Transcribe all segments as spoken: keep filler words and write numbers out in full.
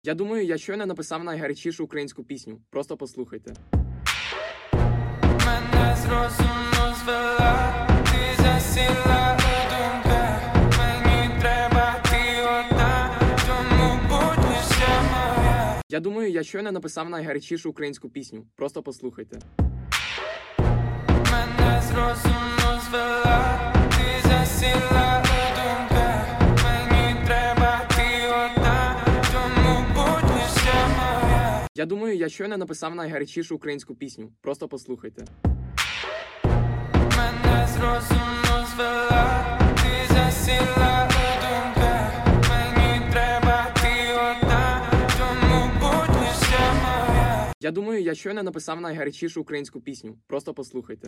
Я думаю, я щойно написав найгарячішу українську пісню. Просто послухайте. Мене з розуму звела, ти засіла у думках. Мені треба ти одна, тому будь лише моя. Я думаю, я щойно написав найгарячішу українську пісню. Просто послухайте. Мене з розуму звела, ти засіла у думках. Мені треба ти одна, тому будь лише моя. Я думаю, я щойно написав найгарячішу українську пісню. Просто послухайте. Мене з розуму звела, ти засіла у думках. Мені треба ти одна, тому будь лише моя. Я думаю, я щойно написав найгарячішу українську пісню. Просто послухайте.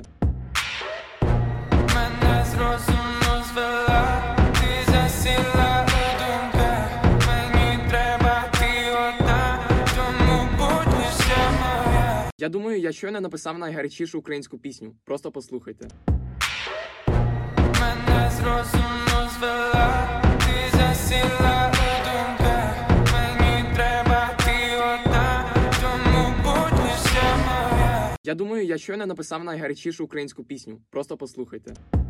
Мене з розуму звела, ти засіла у думках. Мені треба ти одна, тому будь лише моя. Я думаю, я щойно написав найгарячішу українську пісню. Просто послухайте. Мене з розуму звела, ти засіла у думках. Мені треба ти одна, тому будь лише моя. Я думаю, я щойно написав найгарячішу українську пісню. Просто послухайте.